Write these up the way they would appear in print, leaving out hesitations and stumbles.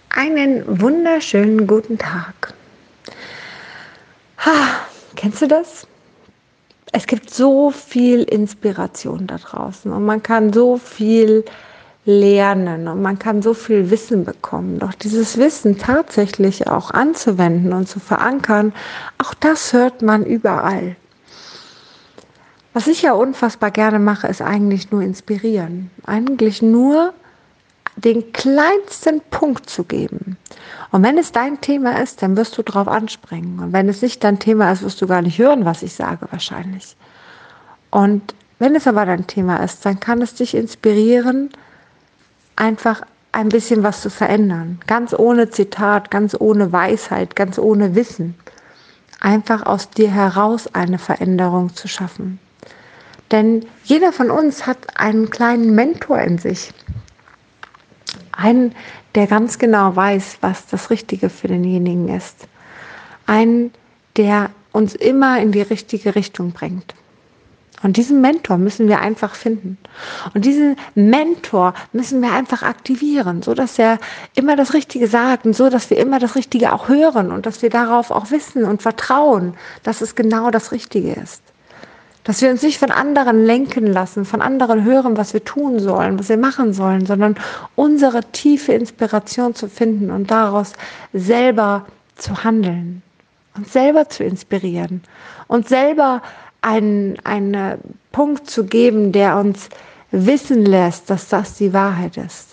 Einen wunderschönen guten Tag. Kennst du das? Es gibt so viel Inspiration da draußen und man kann so viel lernen und man kann so viel Wissen bekommen. Doch dieses Wissen tatsächlich auch anzuwenden und zu verankern, auch das hört man überall. Was ich ja unfassbar gerne mache, ist eigentlich nur inspirieren. Eigentlich nur den kleinsten Punkt zu geben. Und wenn es dein Thema ist, dann wirst du drauf anspringen. Und wenn es nicht dein Thema ist, wirst du gar nicht hören, was ich sage wahrscheinlich. Und wenn es aber dein Thema ist, dann kann es dich inspirieren, einfach ein bisschen was zu verändern. Ganz ohne Zitat, ganz ohne Weisheit, ganz ohne Wissen. Einfach aus dir heraus eine Veränderung zu schaffen. Denn jeder von uns hat einen kleinen Mentor in sich. Einen, der ganz genau weiß, was das Richtige für denjenigen ist. Einen, der uns immer in die richtige Richtung bringt. Und diesen Mentor müssen wir einfach finden. Und diesen Mentor müssen wir einfach aktivieren, so dass er immer das Richtige sagt und so, dass wir immer das Richtige auch hören und dass wir darauf auch wissen und vertrauen, dass es genau das Richtige ist. Dass wir uns nicht von anderen lenken lassen, von anderen hören, was wir tun sollen, was wir machen sollen, sondern unsere tiefe Inspiration zu finden und daraus selber zu handeln, uns selber zu inspirieren, uns selber einen Punkt zu geben, der uns wissen lässt, dass das die Wahrheit ist.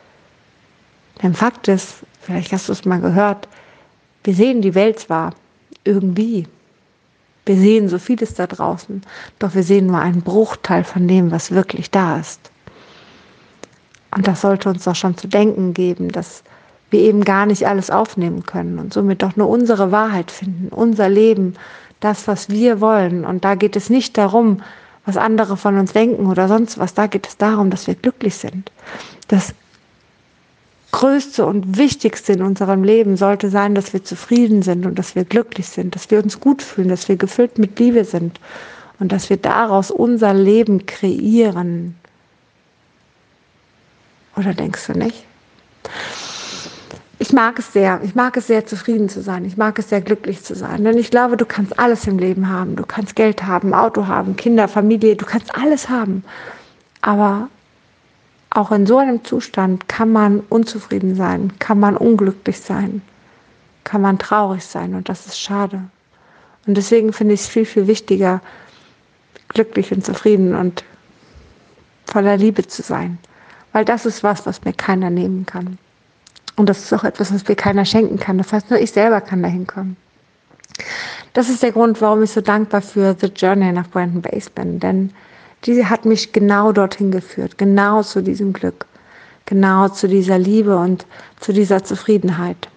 Denn Fakt ist, vielleicht hast du es mal gehört, wir sehen die Welt zwar irgendwie, wir sehen so vieles da draußen, doch wir sehen nur einen Bruchteil von dem, was wirklich da ist. Und das sollte uns doch schon zu denken geben, dass wir eben gar nicht alles aufnehmen können und somit doch nur unsere Wahrheit finden, unser Leben, das, was wir wollen. Und da geht es nicht darum, was andere von uns denken oder sonst was. Da geht es darum, dass wir glücklich sind. Das Größte und Wichtigste in unserem Leben sollte sein, dass wir zufrieden sind und dass wir glücklich sind, dass wir uns gut fühlen, dass wir gefüllt mit Liebe sind und dass wir daraus unser Leben kreieren. Oder denkst du nicht? Ich mag es sehr zufrieden zu sein, ich mag es sehr glücklich zu sein, denn ich glaube, du kannst alles im Leben haben, du kannst Geld haben, Auto haben, Kinder, Familie, du kannst alles haben, aber auch in so einem Zustand kann man unzufrieden sein, kann man unglücklich sein, kann man traurig sein und das ist schade. Und deswegen finde ich es viel, viel wichtiger, glücklich und zufrieden und voller Liebe zu sein, weil das ist was mir keiner nehmen kann. Und das ist auch etwas, was mir keiner schenken kann. Das heißt, nur ich selber kann dahin kommen. Das ist der Grund, warum ich so dankbar für The Journey nach Brandon Base bin, denn diese hat mich genau dorthin geführt, genau zu diesem Glück, genau zu dieser Liebe und zu dieser Zufriedenheit.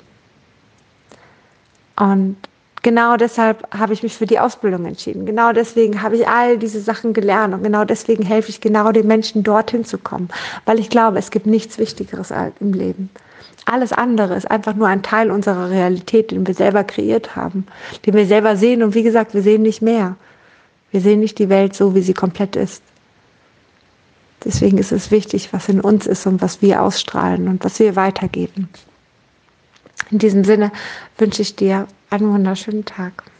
Und genau deshalb habe ich mich für die Ausbildung entschieden. Genau deswegen habe ich all diese Sachen gelernt und genau deswegen helfe ich genau den Menschen, dorthin zu kommen, weil ich glaube, es gibt nichts Wichtigeres im Leben. Alles andere ist einfach nur ein Teil unserer Realität, den wir selber kreiert haben, den wir selber sehen und wie gesagt, wir sehen nicht mehr. Wir sehen nicht die Welt so, wie sie komplett ist. Deswegen ist es wichtig, was in uns ist und was wir ausstrahlen und was wir weitergeben. In diesem Sinne wünsche ich dir einen wunderschönen Tag.